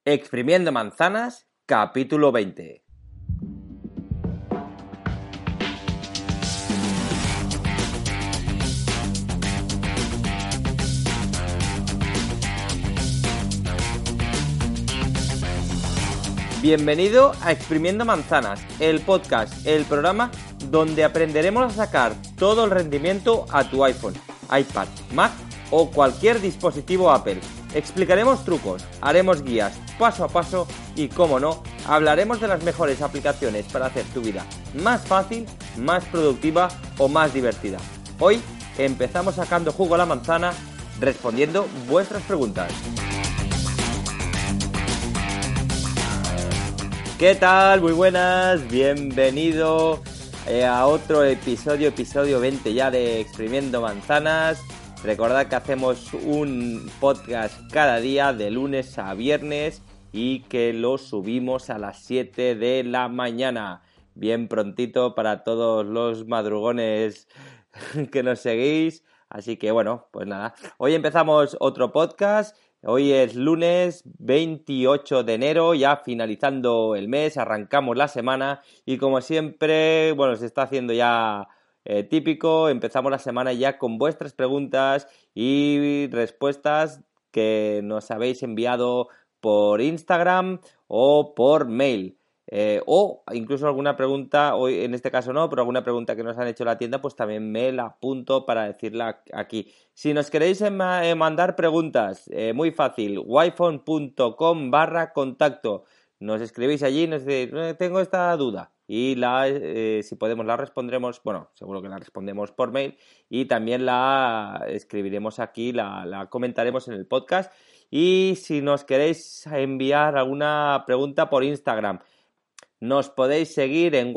Exprimiendo manzanas, capítulo 20. Bienvenido a Exprimiendo Manzanas, el podcast, el programa donde aprenderemos a sacar todo el rendimiento a tu iPhone, iPad, Mac o cualquier dispositivo Apple. Explicaremos trucos, haremos guías paso a paso y, como no, hablaremos de las mejores aplicaciones para hacer tu vida más fácil, más productiva o más divertida. Hoy empezamos sacando jugo a la manzana, respondiendo vuestras preguntas. ¿Qué tal? Muy buenas, bienvenido a otro episodio 20 ya de Exprimiendo Manzanas. Recordad que hacemos un podcast cada día de lunes a viernes y que lo subimos a las 7 de la mañana. Bien prontito para todos los madrugones que nos seguís. Así que bueno, pues nada, hoy empezamos otro podcast. Hoy es lunes 28 de enero, ya finalizando el mes, arrancamos la semana y como siempre, bueno, se está haciendo ya típico, empezamos la semana ya con vuestras preguntas y respuestas que nos habéis enviado por Instagram o por mail. O incluso alguna pregunta, hoy en este caso no, pero alguna pregunta que nos han hecho en la tienda, pues también me la apunto para decirla aquí. Si nos queréis mandar preguntas, muy fácil, wiphone.com/contacto. Nos escribís allí y nos decís, tengo esta duda. Y si podemos la respondremos, bueno, seguro que la respondemos por mail y también la escribiremos aquí, la comentaremos en el podcast. Y si nos queréis enviar alguna pregunta por Instagram, nos podéis seguir en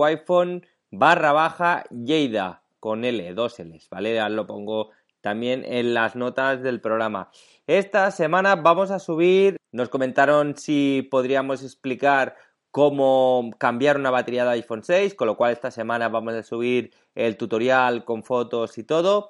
wiphone_Lleida con L, dos L's, ¿vale? Ya lo pongo también en las notas del programa. Esta semana vamos a subir, nos comentaron si podríamos explicar cómo cambiar una batería de iPhone 6, con lo cual esta semana vamos a subir el tutorial con fotos y todo.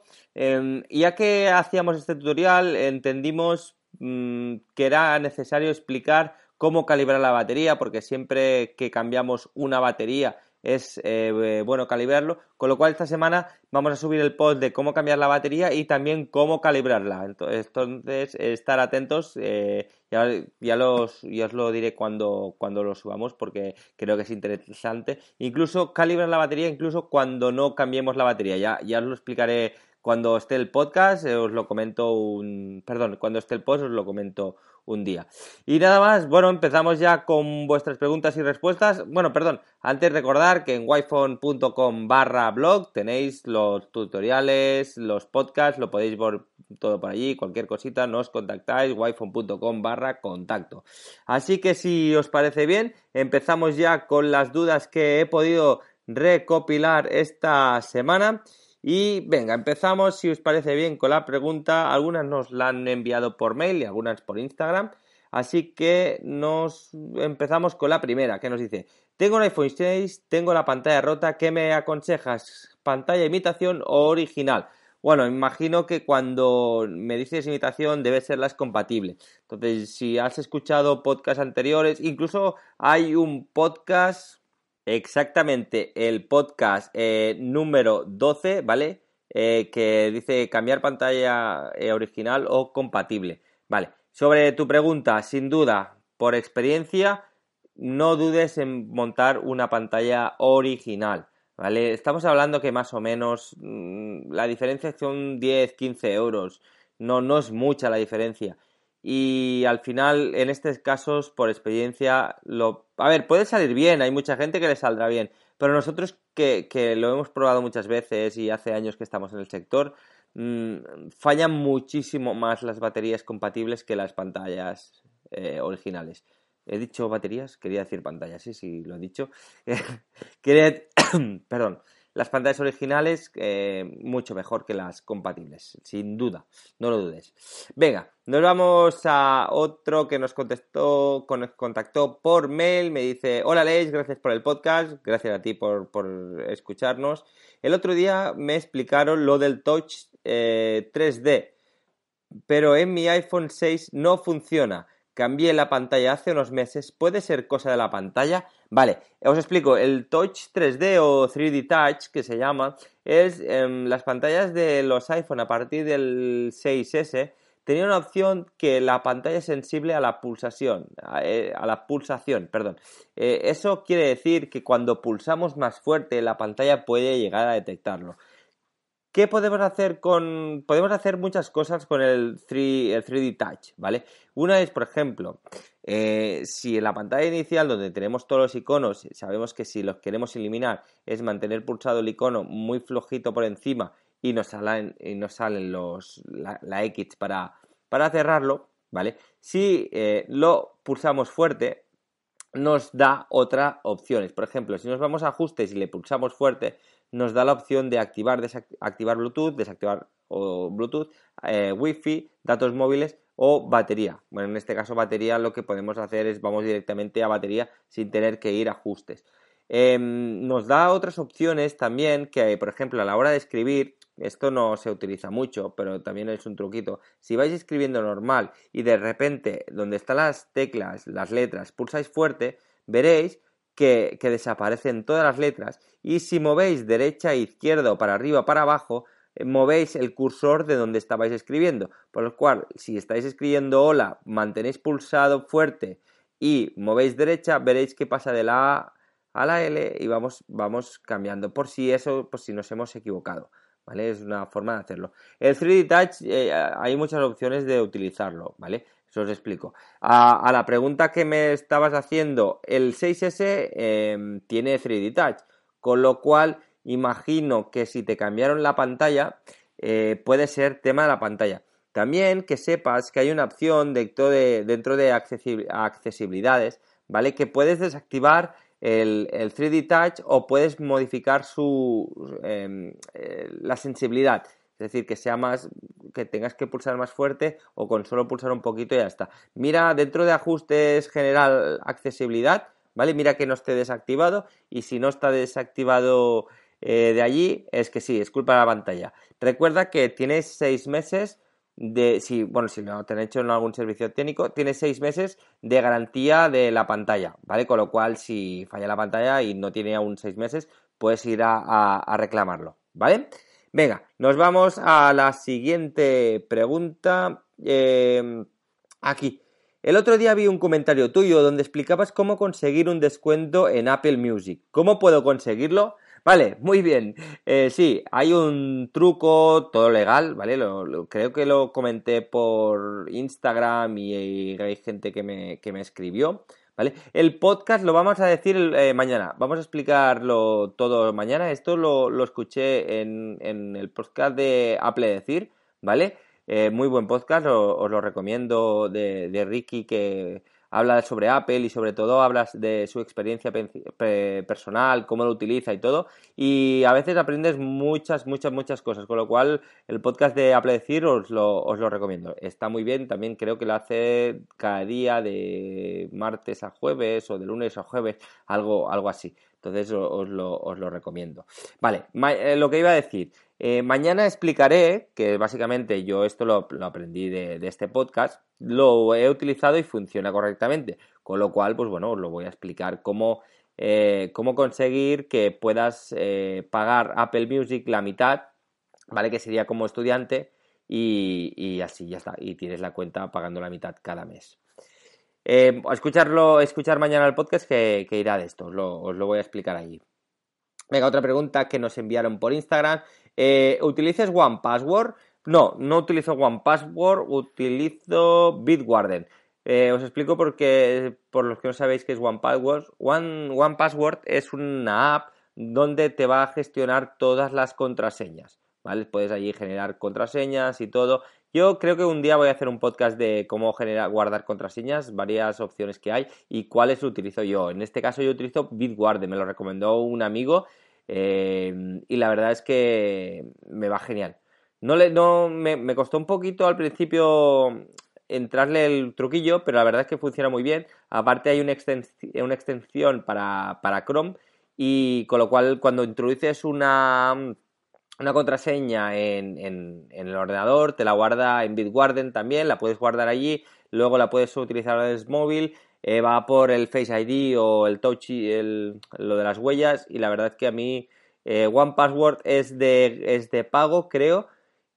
Ya que hacíamos este tutorial, entendimos que era necesario explicar cómo calibrar la batería, porque siempre que cambiamos una batería es bueno calibrarlo, con lo cual esta semana vamos a subir el post de cómo cambiar la batería y también cómo calibrarla. Entonces estar atentos, ya os lo diré cuando lo subamos, porque creo que es interesante. Incluso calibrar la batería incluso cuando no cambiemos la batería, ya os lo explicaré cuando esté el podcast, os lo comento cuando esté el post os lo comento un día. Y nada más, bueno, empezamos ya con vuestras preguntas y respuestas. Bueno, perdón, antes recordar que en wiphone.com/blog tenéis los tutoriales, los podcasts, lo podéis ver todo por allí, cualquier cosita, nos contactáis, wiphone.com/contacto. Así que si os parece bien, empezamos ya con las dudas que he podido recopilar esta semana. Y venga, empezamos, si os parece bien, con la pregunta. Algunas nos la han enviado por mail y algunas por Instagram. Así que empezamos con la primera, que nos dice: tengo un iPhone 6, tengo la pantalla rota, ¿qué me aconsejas? ¿Pantalla imitación o original? Bueno, imagino que cuando me dices imitación debe ser la compatible. Entonces, si has escuchado podcasts anteriores, incluso hay un podcast... Exactamente, el podcast número 12, ¿vale? Que dice cambiar pantalla original o compatible. Vale, sobre tu pregunta, sin duda, por experiencia, no dudes en montar una pantalla original, ¿vale? Estamos hablando que más o menos la diferencia son 10-15 euros, no es mucha la diferencia. Y al final, en estos casos, por experiencia, a ver, puede salir bien, hay mucha gente que le saldrá bien, pero nosotros que lo hemos probado muchas veces y hace años que estamos en el sector, fallan muchísimo más las baterías compatibles que las pantallas originales. ¿He dicho baterías? Quería decir pantallas, sí, lo he dicho. Perdón. Las pantallas originales mucho mejor que las compatibles, sin duda, no lo dudes. Venga, nos vamos a otro que nos contactó por mail. Me dice: hola Aleix, gracias por el podcast, gracias a ti por escucharnos. El otro día me explicaron lo del Touch 3D, pero en mi iPhone 6 no funciona. cambié la pantalla hace unos meses. ¿Puede ser cosa de la pantalla? Vale, os explico. El Touch 3D o 3D Touch, que se llama, es las pantallas de los iPhone a partir del 6S. Tenía una opción que la pantalla es sensible a la pulsación, perdón. Eso quiere decir que cuando pulsamos más fuerte, la pantalla puede llegar a detectarlo. ¿Qué podemos hacer con...? Podemos hacer muchas cosas con el 3D Touch, ¿vale? Una es, por ejemplo, si en la pantalla inicial donde tenemos todos los iconos, sabemos que si los queremos eliminar es mantener pulsado el icono muy flojito por encima y nos salen la X para cerrarlo, ¿vale? Si lo pulsamos fuerte, nos da otras opciones. Por ejemplo, si nos vamos a ajustes y le pulsamos fuerte, nos da la opción de activar, activar Bluetooth, desactivar Bluetooth, Wi-Fi, datos móviles o batería. Bueno, en este caso batería, lo que podemos hacer es vamos directamente a batería sin tener que ir a ajustes. Nos da otras opciones también que, por ejemplo, a la hora de escribir, esto no se utiliza mucho, pero también es un truquito. Si vais escribiendo normal y de repente donde están las teclas, las letras, pulsáis fuerte, veréis que desaparecen todas las letras, y si movéis derecha e izquierda o para arriba o para abajo, movéis el cursor de donde estabais escribiendo, por lo cual si estáis escribiendo hola, mantenéis pulsado fuerte y movéis derecha, veréis que pasa de la A a la L y vamos cambiando, por si nos hemos equivocado, ¿vale? Es una forma de hacerlo. El 3D Touch, hay muchas opciones de utilizarlo, ¿vale? Eso os explico. A la pregunta que me estabas haciendo, el 6S tiene 3D Touch, con lo cual imagino que si te cambiaron la pantalla, puede ser tema de la pantalla. También que sepas que hay una opción dentro de accesibilidades, ¿vale? Que puedes desactivar el 3D Touch o puedes modificar la sensibilidad. Es decir, que sea más, que tengas que pulsar más fuerte o con solo pulsar un poquito y ya está. Mira dentro de ajustes general accesibilidad, ¿vale? Mira que no esté desactivado y si no está desactivado de allí es que sí, es culpa de la pantalla. Recuerda que tienes 6 meses si no te han hecho en algún servicio técnico, tienes 6 meses de garantía de la pantalla, ¿vale? Con lo cual, si falla la pantalla y no tiene aún 6 meses, puedes ir a reclamarlo, ¿vale? Venga, nos vamos a la siguiente pregunta. Aquí. El otro día vi un comentario tuyo donde explicabas cómo conseguir un descuento en Apple Music. ¿Cómo puedo conseguirlo? Vale, muy bien. Sí, hay un truco, todo legal, ¿vale? Creo que lo comenté por Instagram y hay gente que me escribió, ¿vale? El podcast lo vamos a decir mañana. Vamos a explicarlo todo mañana. Esto lo escuché en el podcast de Apple Decir, ¿vale? Muy buen podcast, os lo recomiendo, de Ricky, que habla sobre Apple y sobre todo habla de su experiencia personal, cómo lo utiliza y todo, y a veces aprendes muchas cosas, con lo cual el podcast de Apple Decir os lo recomiendo. Está muy bien, también creo que lo hace cada día de martes a jueves o de lunes a jueves, algo así. Entonces os lo recomiendo. Vale, lo que iba a decir. Mañana explicaré, que básicamente yo esto lo aprendí de este podcast, lo he utilizado y funciona correctamente, con lo cual, pues bueno, os lo voy a explicar cómo conseguir que puedas pagar Apple Music la mitad, ¿vale? Que sería como estudiante y así ya está, y tienes la cuenta pagando la mitad cada mes. Escuchar mañana el podcast que irá de esto, os lo voy a explicar allí. Venga, otra pregunta que nos enviaron por Instagram. ¿Utilices OnePassword? No utilizo OnePassword, utilizo Bitwarden. Os explico porque, por los que no sabéis qué es OnePassword. OnePassword es una app donde te va a gestionar todas las contraseñas, ¿vale? Puedes allí generar contraseñas y todo. Yo creo que un día voy a hacer un podcast de cómo guardar contraseñas, varias opciones que hay y cuáles utilizo yo. En este caso yo utilizo Bitwarden, me lo recomendó un amigo y la verdad es que me va genial. Me costó un poquito al principio entrarle el truquillo, pero la verdad es que funciona muy bien. Aparte hay una extensión para Chrome y con lo cual cuando introduces una contraseña en el ordenador, te la guarda en Bitwarden también, la puedes guardar allí, luego la puedes utilizar desde móvil, va por el Face ID o el Touch, lo de las huellas, y la verdad es que a mí One Password es de pago, creo,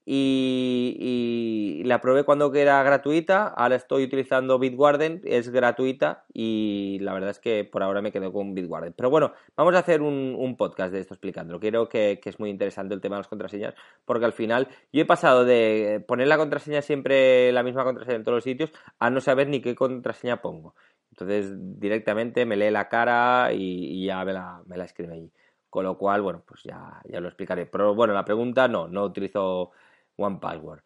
y la probé cuando era gratuita, ahora estoy utilizando Bitwarden, es gratuita y la verdad es que por ahora me quedo con Bitwarden. Pero bueno, vamos a hacer un podcast de esto explicándolo. Creo que es muy interesante el tema de las contraseñas, porque al final yo he pasado de poner la contraseña siempre, la misma contraseña en todos los sitios, a no saber ni qué contraseña pongo. Entonces directamente me lee la cara y ya me la escribe allí. Con lo cual, bueno, pues ya lo explicaré. Pero bueno, la pregunta no utilizo One Password.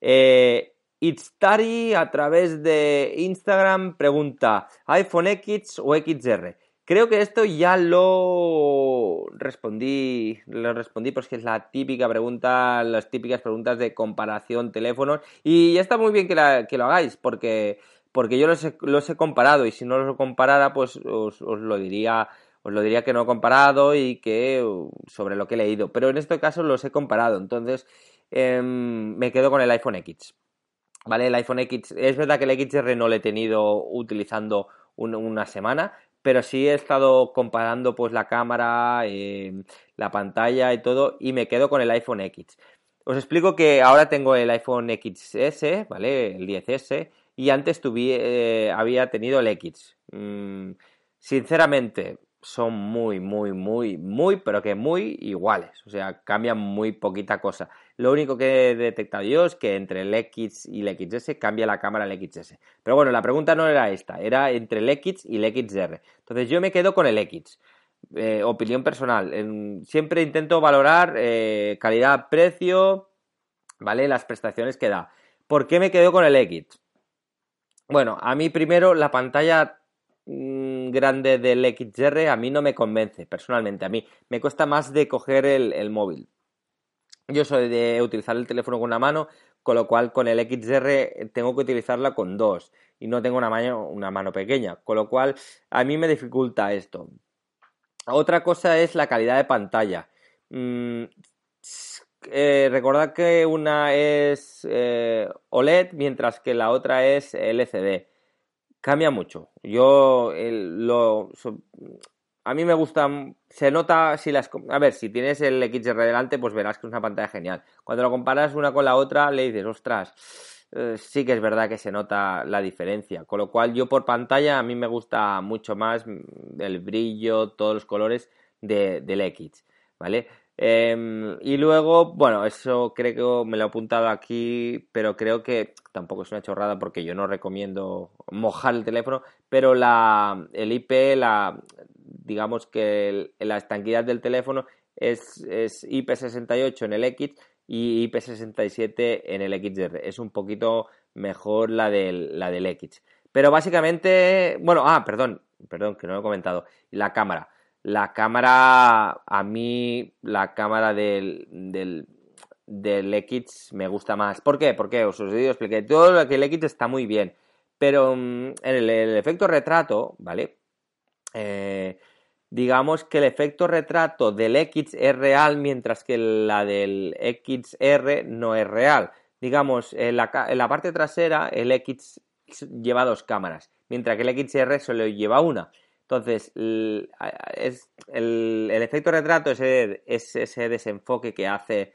Itstari a través de Instagram pregunta: ¿iPhone X o XR? Creo que esto ya lo respondí, pues que es la típica pregunta, las típicas preguntas de comparación teléfonos, y ya está muy bien que lo hagáis, porque yo los he comparado, y si no los comparara, pues os lo diría que no he comparado y que sobre lo que he leído, pero en este caso los he comparado, entonces me quedo con el iPhone X. ¿Vale? El iPhone X, es verdad que el XR no lo he tenido utilizando una semana, pero sí he estado comparando pues la cámara, la pantalla y todo, y me quedo con el iPhone X. Os explico que ahora tengo el iPhone XS, ¿vale? El 10S, y antes había tenido el X. Sinceramente, son muy, pero que muy iguales. O sea, cambian muy poquita cosa. Lo único que he detectado yo es que entre el X y el XS cambia la cámara el XS. Pero bueno, la pregunta no era esta, era entre el X y el XR. Entonces yo me quedo con el X. Opinión personal. Siempre intento valorar calidad-precio, ¿vale? Las prestaciones que da. ¿Por qué me quedo con el X? Bueno, a mí primero la pantalla grande del XR a mí no me convence, personalmente. A mí me cuesta más de coger el móvil. Yo soy de utilizar el teléfono con una mano, con lo cual con el XR tengo que utilizarla con dos y no tengo una mano pequeña, con lo cual a mí me dificulta esto. Otra cosa es la calidad de pantalla. Recordad que una es OLED mientras que la otra es LCD. Cambia mucho. A mí me gusta, se nota a ver, si tienes el XR delante, pues verás que es una pantalla genial. Cuando lo comparas una con la otra, le dices, ostras, sí que es verdad que se nota la diferencia. Con lo cual, yo por pantalla, a mí me gusta mucho más el brillo, todos los colores del X, ¿vale? Y luego, bueno, eso creo que me lo he apuntado aquí, pero creo que tampoco es una chorrada porque yo no recomiendo mojar el teléfono, pero el IP, digamos que la estanquidad del teléfono es IP68 en el X y IP67 en el XR. Es un poquito mejor la del X. Pero básicamente, bueno, perdón, que no lo he comentado. La cámara. A mí, la cámara del X me gusta más. ¿Por qué? Porque os he expliqué todo lo que el X está muy bien. Pero en el efecto retrato, ¿vale? Digamos que el efecto retrato del X es real, mientras que la del XR no es real. Digamos, en la parte trasera el X lleva dos cámaras, mientras que el XR solo lleva una. Entonces, el efecto retrato es ese desenfoque que hace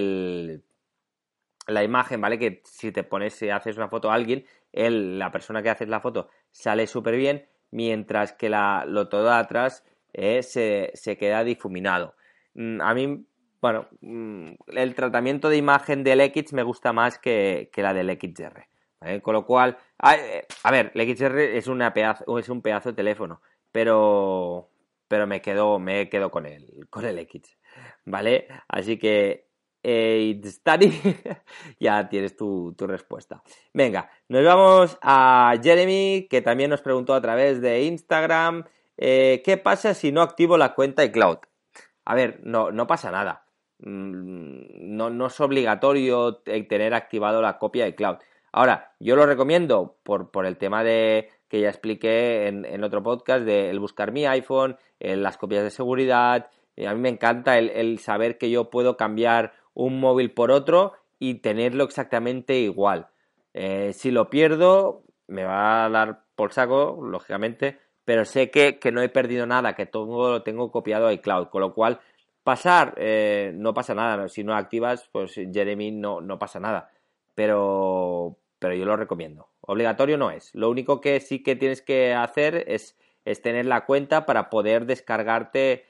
la imagen, ¿vale? Que si haces una foto a alguien, la persona que hace la foto sale súper bien, mientras que todo de atrás se queda difuminado. A mí, bueno, el tratamiento de imagen del X me gusta más que la del XR, ¿vale? Con lo cual, a ver, el XR es un pedazo de teléfono, pero me quedo con el X, ¿vale? Así que Study, ya tienes tu respuesta. Venga, nos vamos a Jeremy, que también nos preguntó a través de Instagram, ¿qué pasa si no activo la cuenta iCloud? A ver, no pasa nada. No es obligatorio tener activado la copia de iCloud. Ahora, yo lo recomiendo por el tema de que ya expliqué en otro podcast de el buscar mi iPhone, las copias de seguridad. A mí me encanta el saber que yo puedo cambiar un móvil por otro y tenerlo exactamente igual. Si lo pierdo, me va a dar por saco, lógicamente, pero sé que no he perdido nada, que todo lo tengo copiado a iCloud, con lo cual pasar, no pasa nada, si no activas, pues Jeremy no pasa nada, pero yo lo recomiendo. Obligatorio no es, lo único que sí que tienes que hacer es tener la cuenta para poder descargarte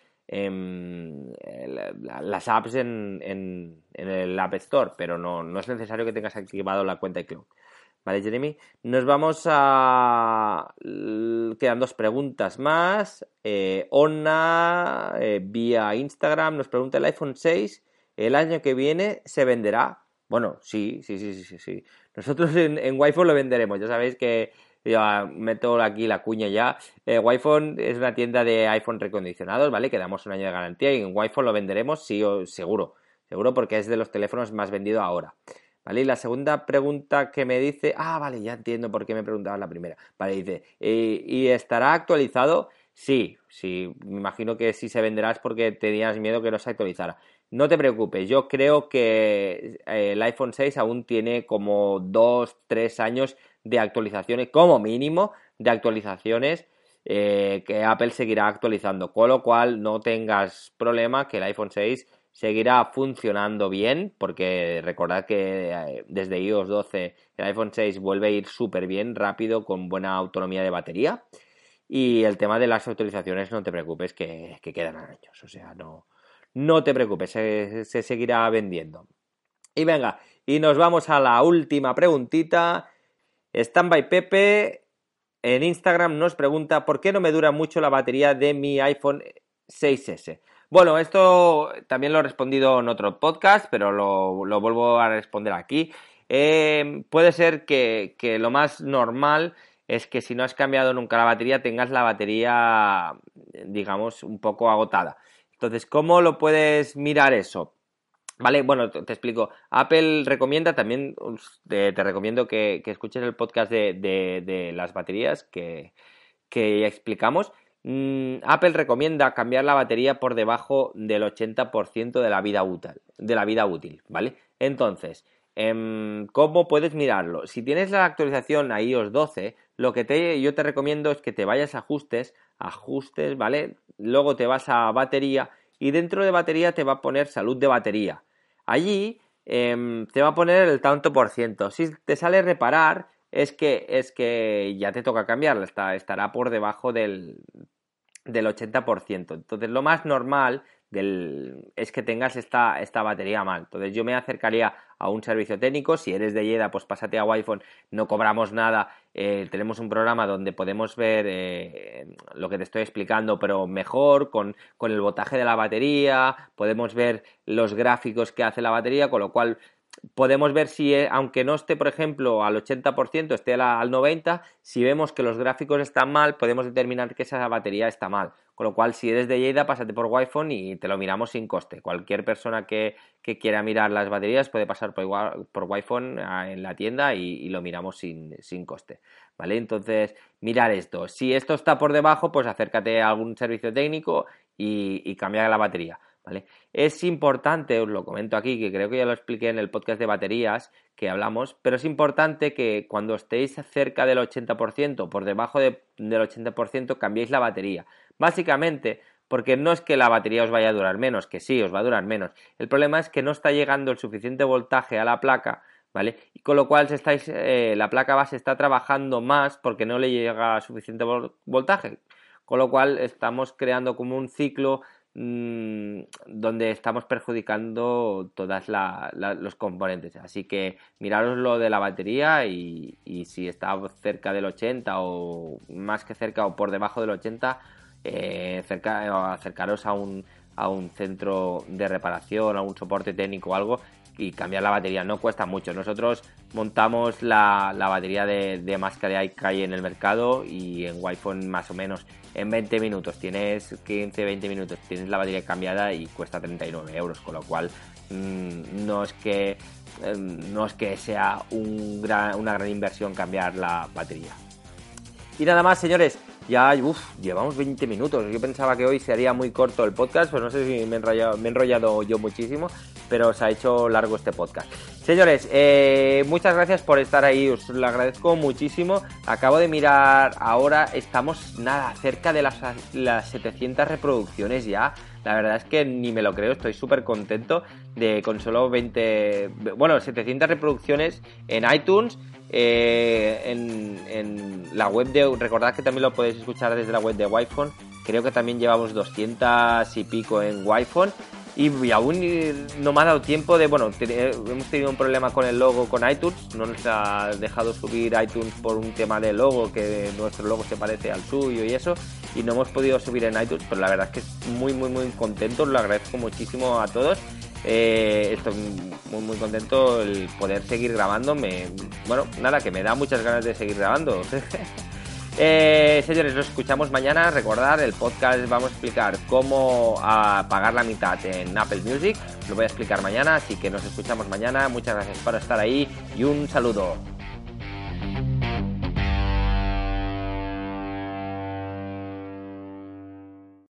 las apps en el App Store, pero no es necesario que tengas activado la cuenta iCloud. Vale, Jeremy, nos vamos a... Quedan 2 preguntas más. Ona, vía Instagram, nos pregunta: ¿el iPhone 6 el año que viene se venderá? Bueno, sí. Nosotros en Wi-Fi lo venderemos. Ya sabéis que ya meto aquí la cuña ya. Wi-Fi es una tienda de iPhone recondicionados, ¿vale? Que damos un año de garantía y en Wi-Fi lo venderemos, sí, seguro. Seguro, porque es de los teléfonos más vendidos ahora. ¿Vale? Y la segunda pregunta que me dice... vale, ya entiendo por qué me preguntaba la primera. Vale, dice: ¿y estará actualizado? Sí, me imagino que si se venderá es porque tenías miedo que no se actualizara. No te preocupes, yo creo que el iPhone 6 aún tiene como 2-3 años de actualizaciones, como mínimo, de actualizaciones que Apple seguirá actualizando. Con lo cual, no tengas problema, que el iPhone 6 seguirá funcionando bien, porque recordad que desde iOS 12 el iPhone 6 vuelve a ir súper bien, rápido, con buena autonomía de batería. Y el tema de las actualizaciones, no te preocupes, que quedan años, o sea, no te preocupes, se seguirá vendiendo. Y venga, y nos vamos a la última preguntita. Standby Pepe en Instagram nos pregunta: ¿por qué no me dura mucho la batería de mi iPhone 6S? Bueno, esto también lo he respondido en otro podcast, pero lo vuelvo a responder aquí. Puede ser que lo más normal es que si no has cambiado nunca la batería, tengas la batería, digamos, un poco agotada. Entonces, ¿cómo lo puedes mirar eso? Vale, bueno, te explico. Apple recomienda también, te recomiendo que escuches el podcast de las baterías que ya explicamos. Apple recomienda cambiar la batería por debajo del 80% de la vida útil, ¿vale? Entonces, ¿cómo puedes mirarlo? Si tienes la actualización a iOS 12, lo que yo te recomiendo es que te vayas a ajustes, ¿vale? Luego te vas a batería y dentro de batería te va a poner salud de batería. Allí te va a poner el tanto por ciento. Si te sale reparar, es que ya te toca cambiarla, estará por debajo del 80%. Entonces, lo más normal es que tengas esta batería mal. Entonces, yo me acercaría a un servicio técnico. Si eres de Lleida, pues pásate a Wi-Fi, no cobramos nada. Tenemos un programa donde podemos ver lo que te estoy explicando, pero mejor, con el voltaje de la batería. Podemos ver los gráficos que hace la batería, con lo cual podemos ver si, aunque no esté, por ejemplo, al 80%, esté al 90%, si vemos que los gráficos están mal, podemos determinar que esa batería está mal. Con lo cual, si eres de Lleida, pásate por Wi-Fi y te lo miramos sin coste. Cualquier persona que quiera mirar las baterías puede pasar por Wi-Fi en la tienda y lo miramos sin coste. ¿Vale? Entonces, mirar esto. Si esto está por debajo, pues acércate a algún servicio técnico y cambia la batería. ¿Vale? Es importante, os lo comento aquí, que creo que ya lo expliqué en el podcast de baterías que hablamos, pero es importante que cuando estéis cerca del 80%, por debajo del 80%, cambiéis la batería. Básicamente, porque no es que la batería os vaya a durar menos, que sí, os va a durar menos. El problema es que no está llegando el suficiente voltaje a la placa, ¿vale? Y con lo cual la placa base está trabajando más porque no le llega suficiente voltaje. Con lo cual estamos creando como un ciclo donde estamos perjudicando todos los componentes. Así que miraros lo de la batería y si está cerca del 80 o más que cerca o por debajo del 80, acercaros a un centro de reparación, a un soporte técnico o algo y cambiar la batería. No cuesta mucho. Nosotros montamos la batería de más calidad que hay en el mercado y en Wi-Fi más o menos en 20 minutos. Tienes 15-20 minutos, tienes la batería cambiada y cuesta 39 euros, con lo cual no es que sea una gran inversión cambiar la batería. Y nada más, señores, Ya, llevamos 20 minutos. Yo pensaba que hoy sería muy corto el podcast, pues no sé si me he enrollado yo muchísimo, pero se ha hecho largo este podcast. Señores, muchas gracias por estar ahí, os lo agradezco muchísimo. Acabo de mirar ahora, estamos cerca de las 700 reproducciones ya. La verdad es que ni me lo creo, estoy súper contento de con solo 700 reproducciones en iTunes. En la web recordad que también lo podéis escuchar desde la web de Wi-Fi. Creo que también llevamos 200 y pico en Wi-Fi y aún no me ha dado tiempo hemos tenido un problema con el logo con iTunes, no nos ha dejado subir iTunes por un tema de logo, que nuestro logo se parece al suyo y eso, y no hemos podido subir en iTunes, pero la verdad es que muy muy muy contento, lo agradezco muchísimo a todos. Estoy muy muy contento el poder seguir grabando, que me da muchas ganas de seguir grabando. Señores, nos escuchamos mañana. Recordad, el podcast vamos a explicar cómo pagar la mitad en Apple Music, lo voy a explicar mañana, así que nos escuchamos mañana. Muchas gracias por estar ahí y un saludo.